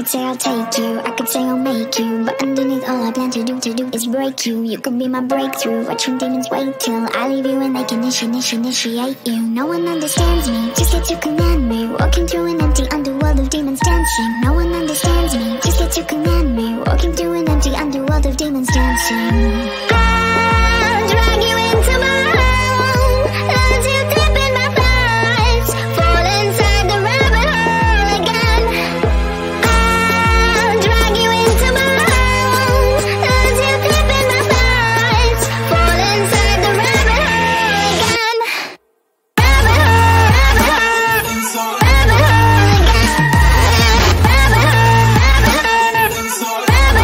could say I'll take you, I could say I'll make you, but underneath all I plan to do is break you. You could be my breakthrough, watching demons wait till I leave you and they can initiate you. No one understands me, just get to command me, walking through an empty underworld of demons dancing. No one understands me, just get to command me, walking through an empty underworld of demons dancing. I'll drag you into my home, until deep in my thighs, fall inside the rabbit hole again. I'll drag you into my home, until deep in my thighs, fall inside the rabbit hole again. Rabbit hole, rabbit hole, rabbit hole again. Rabbit hole, rabbit hole, rabbit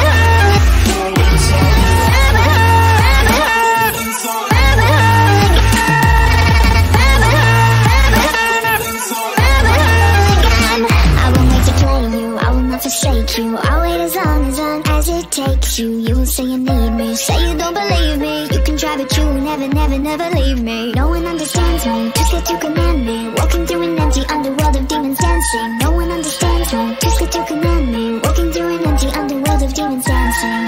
forsake you, I'll wait as long as it takes you. You will say you need me, say you don't believe me. You can try but you will never leave me. No one understands me, just get to command me, walking through an empty underworld of demons dancing. No one understands me, just get to command me, walking through an empty underworld of demons dancing.